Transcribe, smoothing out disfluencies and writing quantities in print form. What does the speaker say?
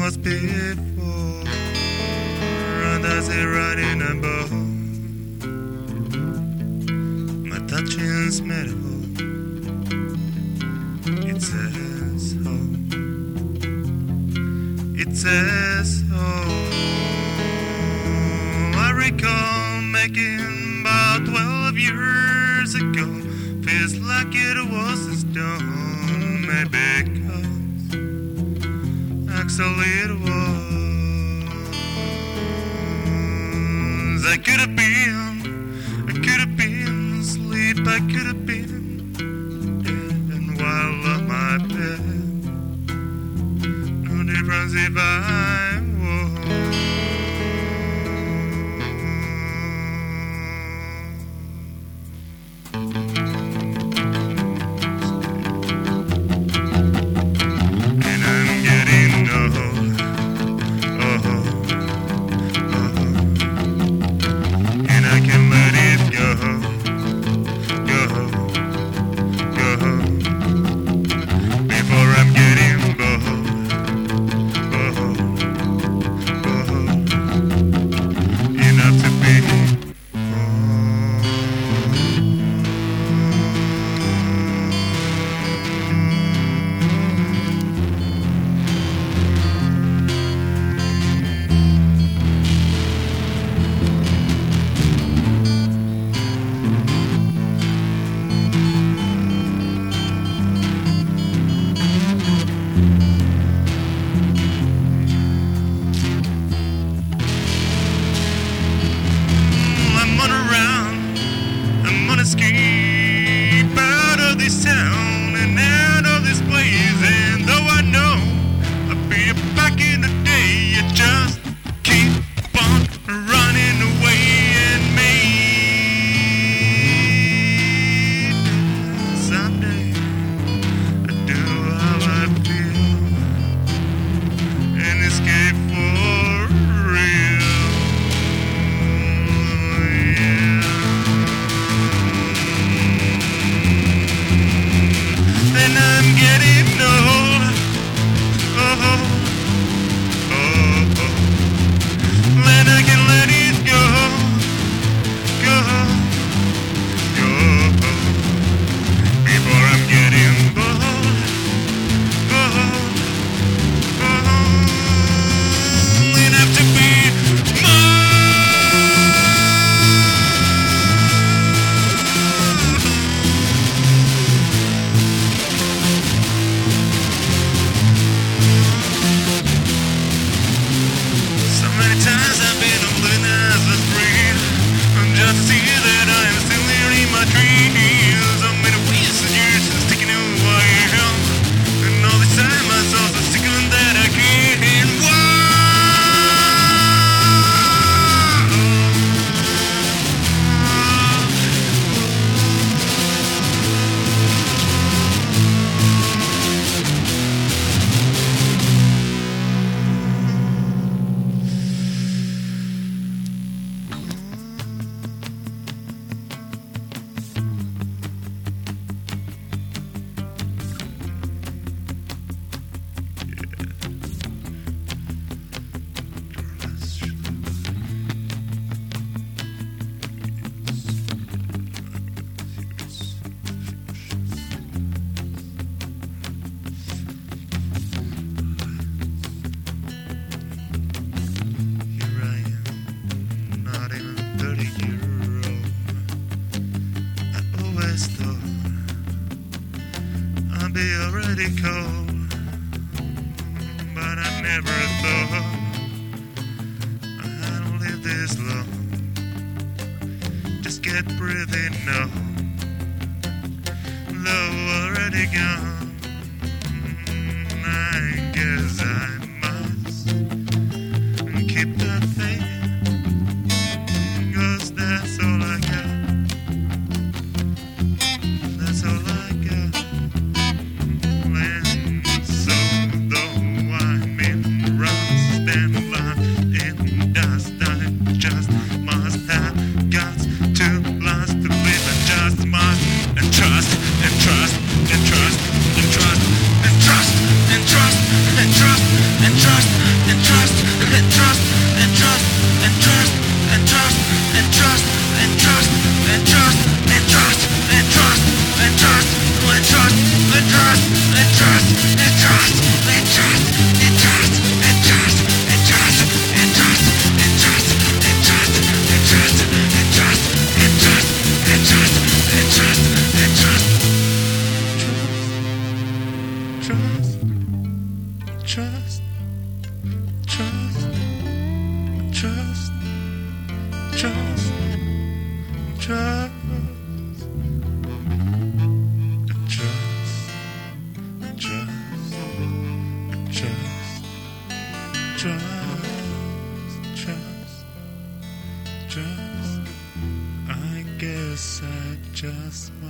was before, and I say right in a bow. My touching's medical. It says home. It says home. I recall making about 12 years ago. Feels like it was a stone, maybe because actually it was. I could have been asleep, I could have been dead while on my bed. No difference if I was. Escape out of this town and out of this place, and though I know I'll be back in the day, you just keep on running away and maybe someday I do how I feel and escape for real. And I'm getting old. Oh, oh, oh, oh. Then I can let it go, go, go. Before I'm getting bold, bold, bold. And have to be just to see that I am still here in my dreams. I'm in a ways and years and sticking to who I am. And all this time I saw so sticking that I can't walk. I'd be already cold, but I never thought I'd live this long. Just get breathing now, love already gone. I guess I must keep the faith, 'cause that's all I got. That's all I got. And so though I'm in rust and lost in dust, I just must have guts to last to live. I just must and trust and trust and trust and trust and trust and trust and trust. trust, trust, trust, trust, trust, trust, trust. I guess I just